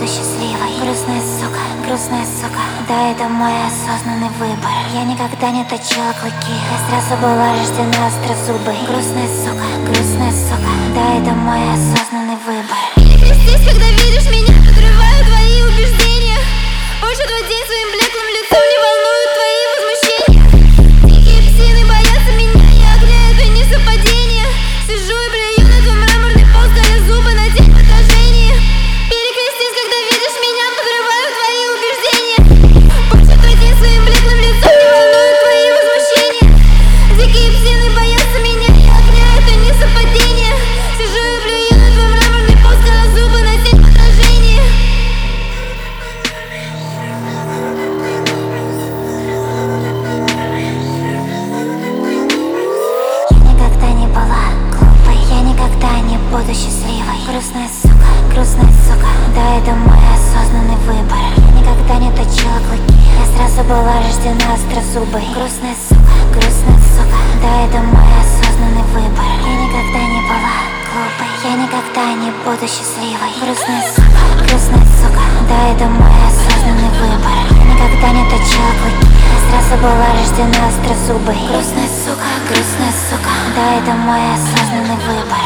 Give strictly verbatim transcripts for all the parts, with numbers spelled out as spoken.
буду счастливой. Грустная сука, грустная сука, да, это мой осознанный выбор. Я никогда не точила клыки, я сразу была рождена острозубой. Грустная сука, грустная сука, да, это мой осознанный выбор. Перекрестись, когда видишь меня, подрываю твои убеждения. Больше твой день своим блеклым лицом не волнуют твои возмущения. Дикие псины боятся меня, и огня это не совпадение. Сижу и блюю на твой мраморный пол, скаля зубы на день в отражении. Перекрестись, когда видишь меня, подрываю твои убеждения. Больше твой день своим блеклым лицом не волнуют твои возмущения. Дикие псины боятся меня, и огня это не совпадение. Сижу и блюю на твой мраморный пол, скаля зубы на день в отражении. Буду счастливой. Грустная сука, грустная сука, да, это мой осознанный выбор. Я никогда не точила клыки, я сразу была рождена острозубой. Грустная сука, грустная сука, да, это мой осознанный выбор. Я никогда не была глупой, я никогда не буду счастливой. Грустная сука, грустная сука, да, это мой осознанный выбор. Я никогда не точила клыки, я сразу была рождена острозубой. Грустная сука, грустная сука, да, это мой осознанный выбор.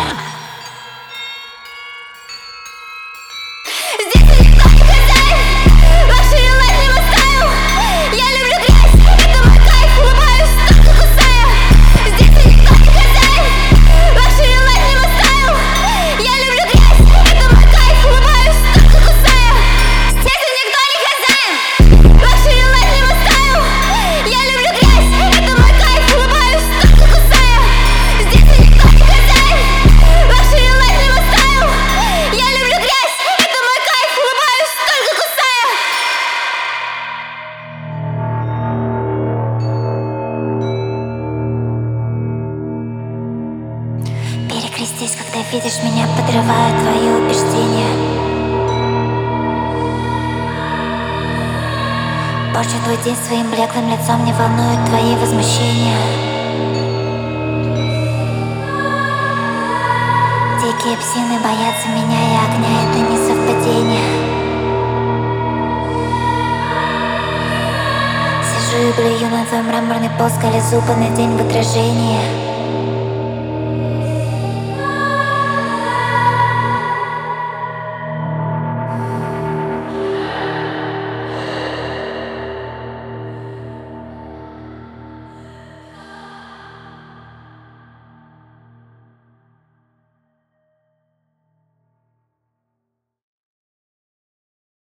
Перекрестись, когда видишь меня, подрываю твои убеждения. Порчу твой день своим блеклым лицом, не волнуют твои возмущения. Дикие псины боятся меня, и огня это не совпадение. Сижу и блюю на твой мраморный пол, скаля зубы на день в отражении.